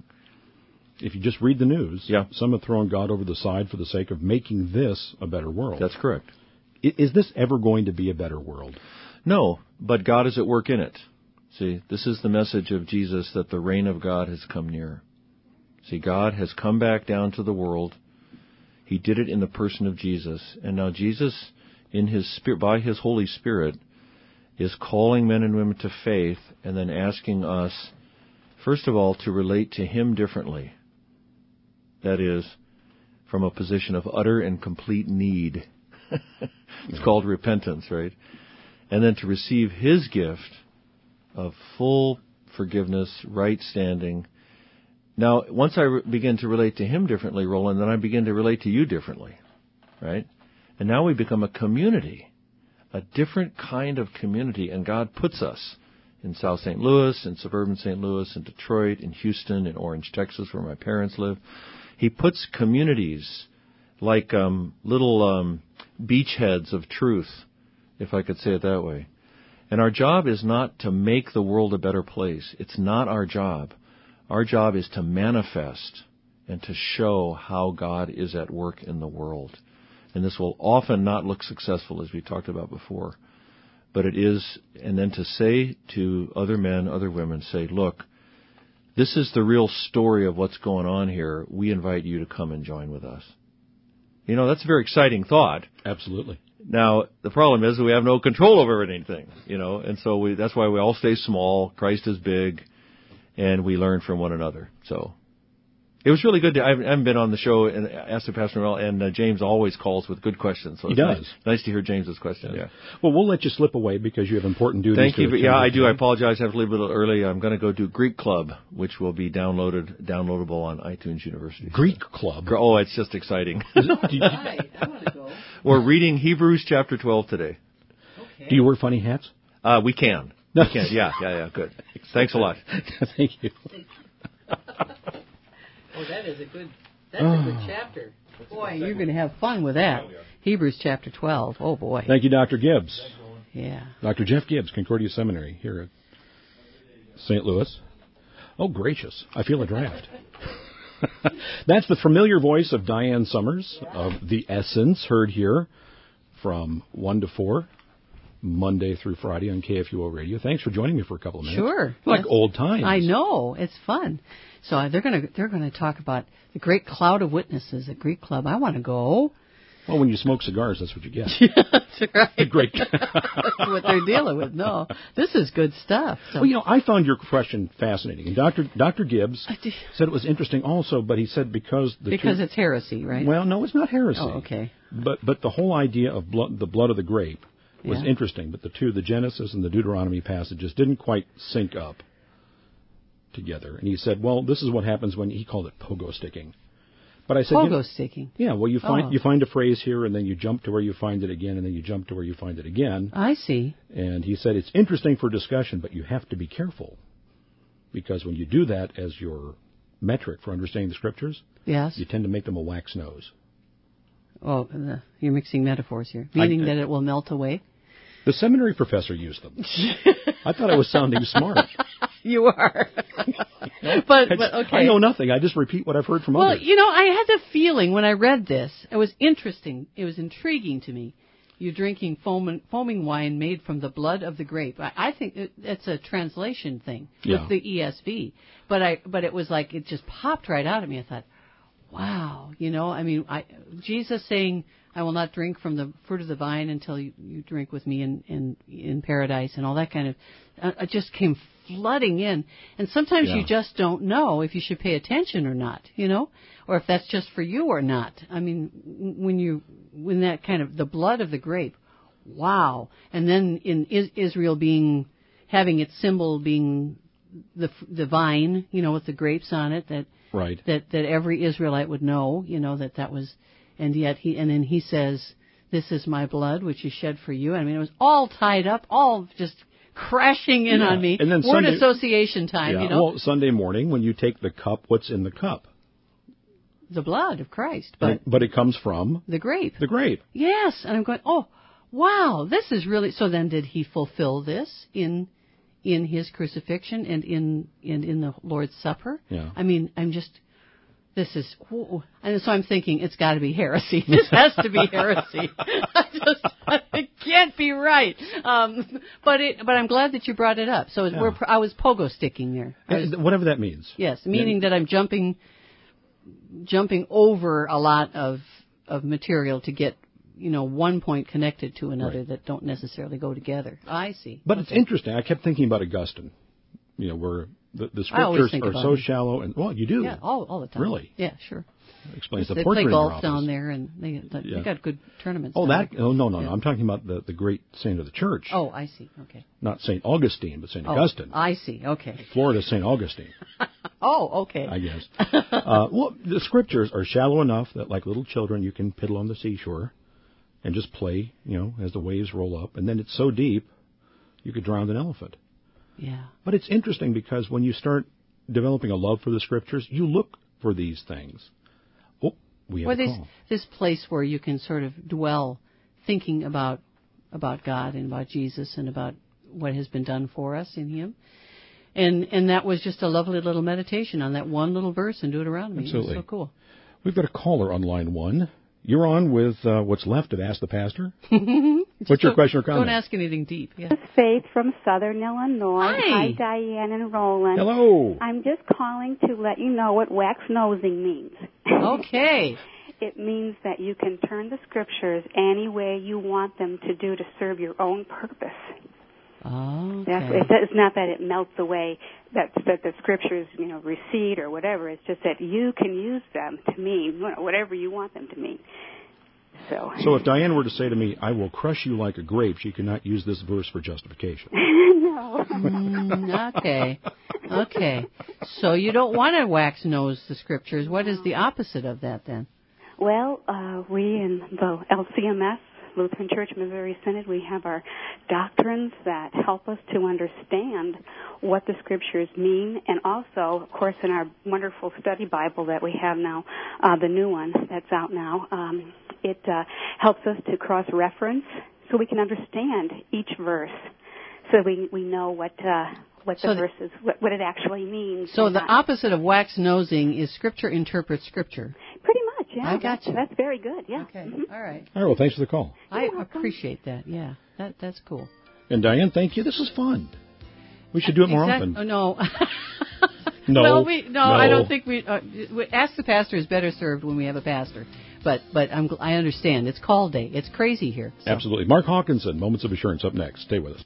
S2: if you just read the news, some have thrown God over the side for the sake of making this a better world.
S3: That's correct.
S2: Is this ever going to be a better world?
S3: No, but God is at work in it. See, this is the message of Jesus, that the reign of God has come near. See, God has come back down to the world. He did it in the person of Jesus. And now Jesus, in His Spirit, by His Holy Spirit, is calling men and women to faith and then asking us, first of all, to relate to Him differently. That is, from a position of utter and complete need. It's called repentance, right? And then to receive His gift of full forgiveness, right standing. Now, once I begin to relate to Him differently, Roland, then I begin to relate to you differently, right? And now we become a community, a different kind of community, and God puts us in South St. Louis, in suburban St. Louis, in Detroit, in Houston, in Orange, Texas, where my parents live. He puts communities like little beachheads of truth, if I could say it that way. And our job is not to make the world a better place. It's not our job. Our job is to manifest and to show how God is at work in the world. And this will often not look successful, as we talked about before. But it is, and then to say to other men, other women, say, look, this is the real story of what's going on here. We invite you to come and join with us. You know, that's a very exciting thought.
S2: Absolutely.
S3: Now, the problem is that we have no control over anything, you know, and so that's why we all stay small. Christ is big, and we learn from one another. So it was really good. I haven't been on the show and asked the Pastor Noel, and James always calls with good questions. So
S2: he does.
S3: Nice to hear James's question. Yeah.
S2: Well, we'll let you slip away because you have important duties.
S3: Thank you. Yeah, I do. I apologize. I have to leave a little early. I'm going to go do Greek Club, which will be downloadable on iTunes University.
S2: Greek Club?
S3: Oh, it's just exciting.
S16: Right. I want to go.
S3: We're reading Hebrews chapter 12 today.
S2: Okay. Do you wear funny hats?
S3: We can. We can. Yeah. Good. Thanks a lot.
S2: Thank you.
S16: Oh, that's a good chapter. Boy, you're going to have fun with that. Hebrews chapter 12. Oh, boy.
S2: Thank you, Dr. Gibbs.
S16: Yeah.
S2: Dr. Jeff Gibbs, Concordia Seminary here at St. Louis. Oh, gracious. I feel a draft. That's the familiar voice of Diane Summers of The Essence, heard here from 1 to 4, Monday through Friday on KFUO Radio. Thanks for joining me for a couple of minutes.
S16: Sure.
S2: Like old times.
S16: I know. It's fun. So they're going to talk about the great cloud of witnesses at Greek Club. I want to go.
S2: Well, when you smoke cigars, that's what you get.
S16: That's right.
S2: Great.
S16: That's what they're dealing with. No, this is good stuff. So.
S2: Well, you know, I found your question fascinating. And Dr. Gibbs said it was interesting also, but he said because
S16: it's heresy, right?
S2: Well, no, it's not heresy.
S16: Oh, okay.
S2: But the whole idea of the blood of the grape was interesting. But the Genesis and the Deuteronomy passages didn't quite sync up together. And he said, well, this is what happens when he called it pogo sticking. But I said,
S16: pogo sticking.
S2: Yeah, well, you find a phrase here, and then you jump to where you find it again, and then you jump to where you find it again.
S16: I see.
S2: And he said it's interesting for discussion, but you have to be careful, because when you do that as your metric for understanding the Scriptures, you tend to make them a wax nose.
S16: Oh, you're mixing metaphors here, meaning that it will melt away.
S2: The seminary professor used them. I thought I was sounding smart.
S16: You are. but okay.
S2: I know nothing. I just repeat what I've heard from others.
S16: Well, I had the feeling when I read this, it was interesting. It was intriguing to me. You're drinking foaming wine made from the blood of the grape. I think it's a translation thing with the ESV. But it was like it just popped right out at me. I thought, wow, Jesus saying, I will not drink from the fruit of the vine until you drink with me in paradise, and all that kind of, it just came flooding in. And sometimes you just don't know if you should pay attention or not, or if that's just for you or not. I mean, when that kind of the blood of the grape, wow. And then in Israel having its symbol being the vine, with the grapes on it, that every Israelite would know, that was. And yet then he says, "This is my blood, which is shed for you." I mean, it was all tied up, all just crashing in on me.
S2: And then
S16: word association time,
S2: Well, Sunday morning when you take the cup, what's in the cup?
S16: The blood of Christ,
S2: but it comes from
S16: the grape.
S2: The grape.
S16: Yes, and I'm going, oh, wow, this is really. So then, did he fulfill this in his crucifixion and in the Lord's Supper?
S2: Yeah.
S16: I mean, this is, and so I'm thinking it's got to be heresy. This has to be heresy. It can't be right. But I'm glad that you brought it up. So I was pogo sticking there.
S2: Whatever that means.
S16: Yes, meaning that I'm jumping over a lot of material to get one point connected to another that don't necessarily go together. I see.
S2: But it's interesting. I kept thinking about Augustine. Where the scriptures are so shallow, and you do.
S16: Yeah, all the time.
S2: Really?
S16: Yeah, sure.
S2: Explains the
S16: they
S2: portrait
S16: play golf down there, and they got good tournaments.
S2: No. I'm talking about the great saint of the church.
S16: Oh, I see. Okay.
S2: Not Saint Augustine, but Saint Augustine.
S16: I see. Okay.
S2: Florida's Saint Augustine.
S16: Oh, okay.
S2: I guess. The scriptures are shallow enough that, like little children, you can piddle on the seashore and just play, as the waves roll up, and then it's so deep you could drown an elephant.
S16: Yeah.
S2: But it's interesting because when you start developing a love for the scriptures, you look for these things. Oh, we have a call.
S16: This place where you can sort of dwell thinking about God and about Jesus and about what has been done for us in Him. And that was just a lovely little meditation on that one little verse in Deuteronomy.
S2: Absolutely.
S16: It was so cool.
S2: We've got a caller on line 1. You're on with what's left of Ask the Pastor. What's your question or comment?
S16: Don't ask anything deep. Yeah.
S17: This is Faith from Southern Illinois.
S16: Hi,
S17: Diane and Roland.
S2: Hello.
S17: I'm just calling to let you know what wax nosing means.
S16: Okay.
S17: It means that you can turn the scriptures any way you want them to do to serve your own purpose.
S16: Oh, okay.
S17: It's not that it melts away, that the scriptures, recede or whatever. It's just that you can use them to mean whatever you want them to mean. So
S2: if Diane were to say to me, "I will crush you like a grape," she cannot use this verse for justification.
S17: No.
S16: Okay. So you don't want to wax nose the scriptures. What is the opposite of that then?
S17: Well, we in the LCMS, Lutheran Church Missouri Synod, we have our doctrines that help us to understand what the scriptures mean, and also, of course, in our wonderful study Bible that we have now, the new one that's out now, it helps us to cross-reference so we can understand each verse, so we know what the verse is, what it actually means.
S16: So the opposite of wax nosing is Scripture interprets Scripture.
S17: Pretty much, yeah.
S16: I got you.
S17: That's very good, yeah.
S16: Okay, all right.
S2: All right, well, thanks for the call.
S16: I appreciate that, yeah. That's cool.
S2: And Diane, thank you. This was fun. We should do it more often.
S16: Oh, no.
S2: No.
S16: Well, I don't think we Ask the Pastor is better served when we have a pastor. But I understand. It's call day. It's crazy here. So.
S2: Absolutely. Mark Hawkinson, Moments of Assurance, up next. Stay with us.